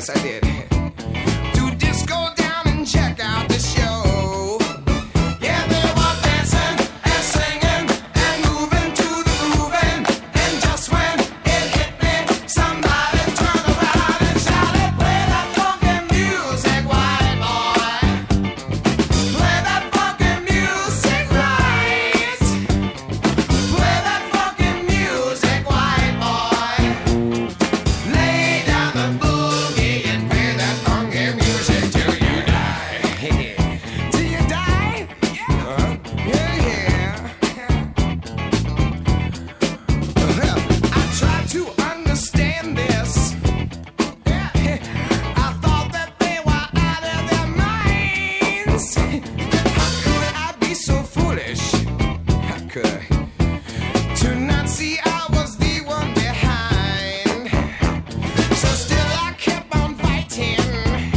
Yes, I did. To disco down and check out the show. Yeah, they were dancing and singing and moving to the grooving. And just when it hit me, somebody turned around and shouted, "Play that funky music, white boy. Play that funky music right. Play that funky music, white boy. Lay down the boogie and play that funky music till you die." Till you die? Yeah, yeah. Well, I tried to understand this. I thought that they were out of their minds. How could I be so foolish? How could I? To not see I was the one behind. So still I kept on fighting.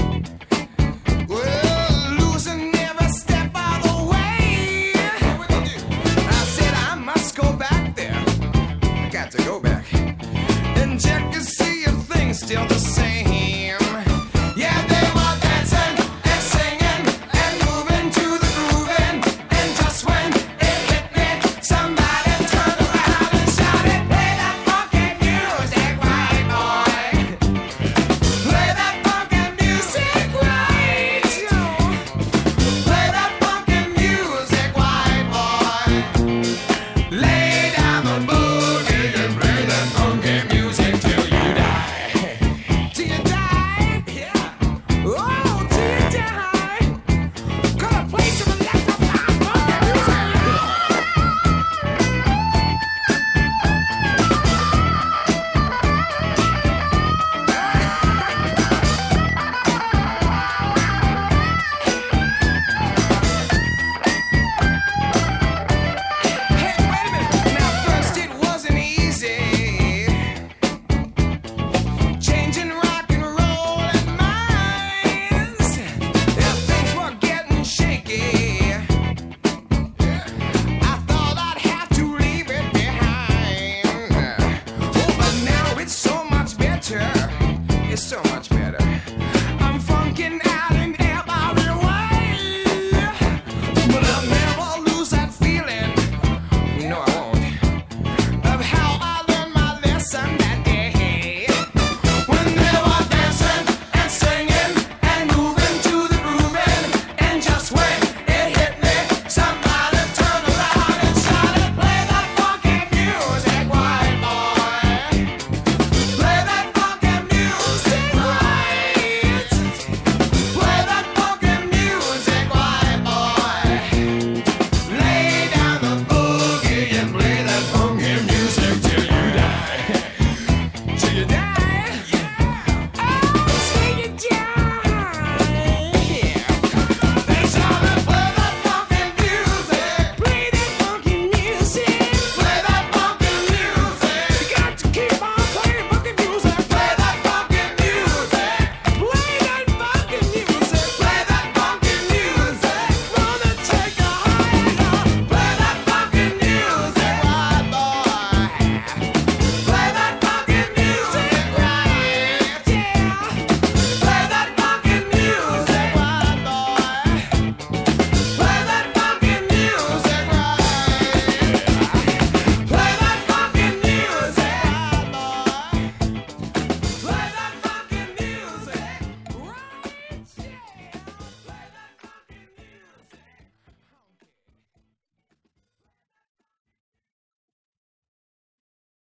Well, losing every step of the way. I said I must go back there. I got to go back and check to see if things still the same.